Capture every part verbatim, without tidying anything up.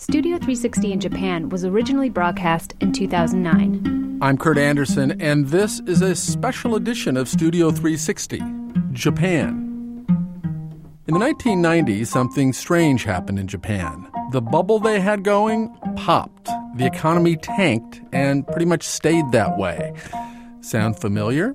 Studio three sixty in Japan was originally broadcast in two thousand nine. I'm Kurt Anderson, and this is a special edition of Studio three sixty, Japan. In the nineteen nineties, something strange happened in Japan. The bubble they had going popped. The economy tanked and pretty much stayed that way. Sound familiar?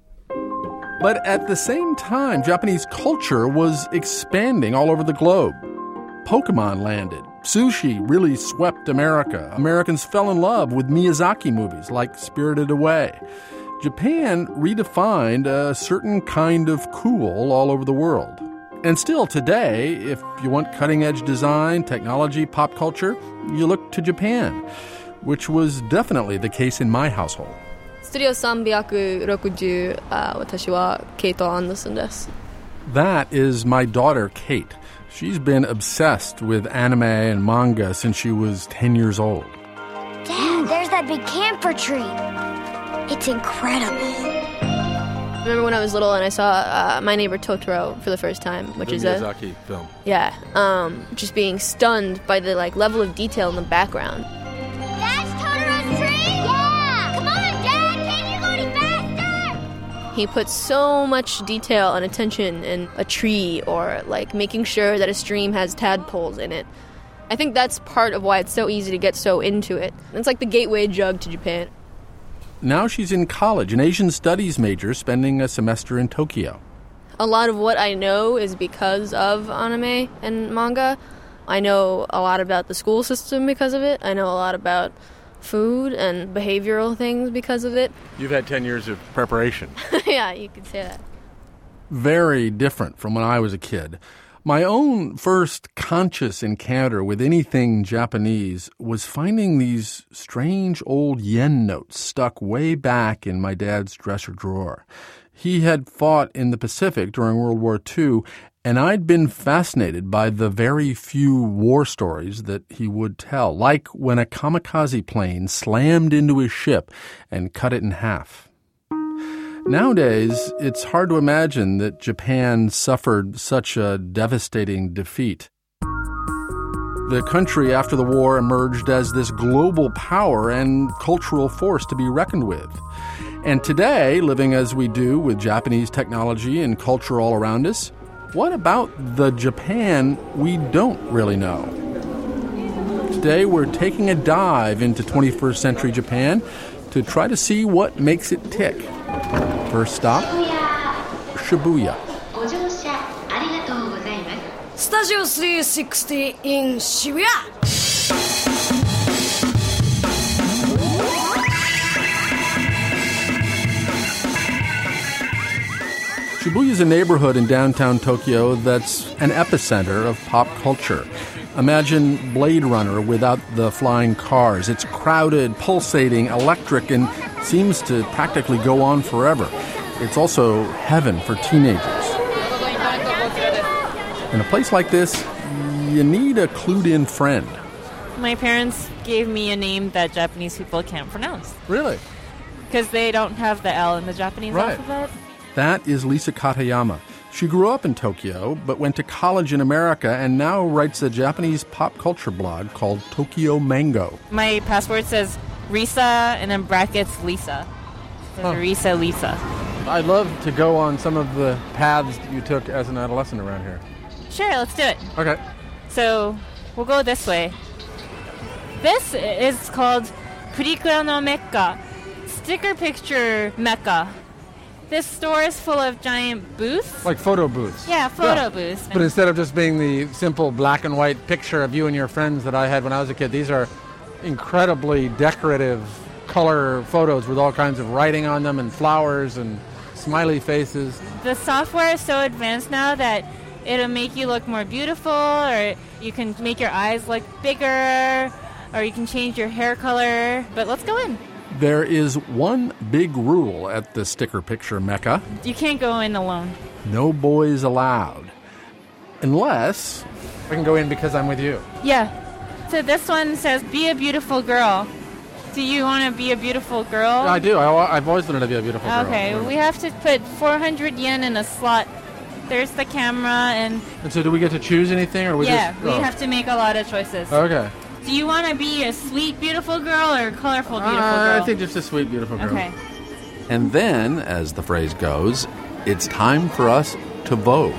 But at the same time, Japanese culture was expanding all over the globe. Pokemon landed. Sushi really swept America. Americans fell in love with Miyazaki movies like Spirited Away. Japan redefined a certain kind of cool all over the world. And still today, if you want cutting-edge design, technology, pop culture, you look to Japan, which was definitely the case in my household. Studio three sixty, 私はケイト・アンダーソンです。 That is my daughter, Kate. She's been obsessed with anime and manga since she was ten years old. Dad, there's that big camphor tree. It's incredible. I remember when I was little and I saw uh, My Neighbor Totoro for the first time, which the is Miyazaki a film. Yeah, um, just being stunned by the like level of detail in the background. That's Totoro's tree? Yeah! Come on, Dad! Can't you go any faster? He puts so much detail and attention in a tree or like making sure that a stream has tadpoles in it. I think that's part of why it's so easy to get so into it. It's like the gateway drug to Japan. Now she's in college, an Asian studies major, spending a semester in Tokyo. A lot of what I know is because of anime and manga. I know a lot about the school system because of it. I know a lot about food and behavioral things because of it. You've had ten years of preparation. Yeah, you could say that. Very different from when I was a kid. My own first conscious encounter with anything Japanese was finding these strange old yen notes stuck way back in my dad's dresser drawer. He had fought in the Pacific during World War Two, and I'd been fascinated by the very few war stories that he would tell, like when a kamikaze plane slammed into his ship and cut it in half. Nowadays, it's hard to imagine that Japan suffered such a devastating defeat. The country after the war emerged as this global power and cultural force to be reckoned with. And today, living as we do with Japanese technology and culture all around us, what about the Japan we don't really know? Today, we're taking a dive into twenty-first century Japan to try to see what makes it tick. First stop, Shibuya. Studio three sixty in Shibuya. Shibuya is a neighborhood in downtown Tokyo that's an epicenter of pop culture. Imagine Blade Runner without the flying cars. It's crowded, pulsating, electric, and seems to practically go on forever. It's also heaven for teenagers. In a place like this, you need a clued-in friend. My parents gave me a name that Japanese people can't pronounce. Really? Because they don't have the L in the Japanese right. alphabet. That is Lisa Katayama. She grew up in Tokyo, but went to college in America and now writes a Japanese pop culture blog called Tokyo Mango. My passport says Risa and then brackets Lisa. So oh. Risa Lisa. I'd love to go on some of the paths that you took as an adolescent around here. Sure, let's do it. Okay. So we'll go this way. This is called Purikura no Mecca, sticker picture Mecca. This store is full of giant booths. Like photo booths. Yeah, photo yeah. booths. But instead of just being the simple black and white picture of you and your friends that I had when I was a kid, these are incredibly decorative color photos with all kinds of writing on them and flowers and smiley faces. The software is so advanced now that it'll make you look more beautiful, or you can make your eyes look bigger, or you can change your hair color. But let's go in. There is one big rule at the sticker picture Mecca. You can't go in alone. No boys allowed. Unless I can go in because I'm with you. Yeah. So this one says, be a beautiful girl. Do you want to be a beautiful girl? I do. I, I've always wanted to be a beautiful girl. Okay, we have to put four hundred yen in a slot. There's the camera and... And so do we get to choose anything? Or we yeah, just, we oh. have to make a lot of choices. Okay. Do you want to be a sweet, beautiful girl or a colorful, beautiful Uh, girl? I think just a sweet, beautiful girl. Okay. And then, as the phrase goes, it's time for us to vogue.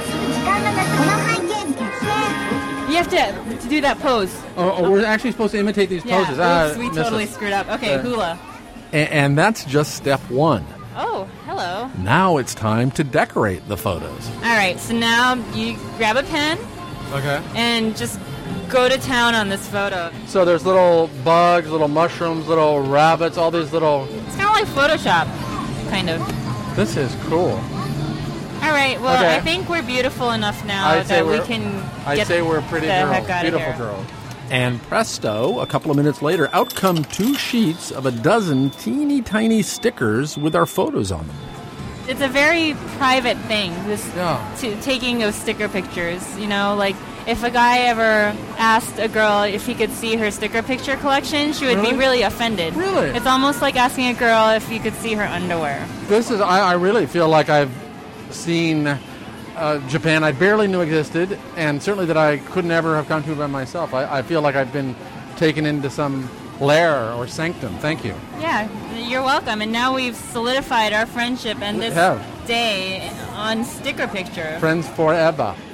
You have to, to do that pose. Oh, oh, we're actually supposed to imitate these Yeah, poses. Ah, oops, we missed totally us. screwed up. Okay, Uh, hula. A- and that's just step one. Oh, hello. Now it's time to decorate the photos. All right, so now you grab a pen Okay. and just go to town on this photo. So there's little bugs, little mushrooms, little rabbits, all these little... It's kind of like Photoshop, kind of. This is cool. All right, well, Okay. I think we're beautiful enough now I'd say that we we're- can I'd get say we're pretty the girls, heck out beautiful of here. girls. And presto, a couple of minutes later, out come two sheets of a dozen teeny tiny stickers with our photos on them. It's a very private thing, this Yeah. t- taking of sticker pictures. You know, like if a guy ever asked a girl if he could see her sticker picture collection, she would Really? be really offended. Really? It's almost like asking a girl if you could see her underwear. This is, I, I really feel like I've seen uh, Japan I barely knew existed, and certainly that I could never have come to by myself. I, I feel like I've been taken into some lair or sanctum. Thank you. Yeah, you're welcome. And now we've solidified our friendship and We this have. day on sticker picture. Friends forever.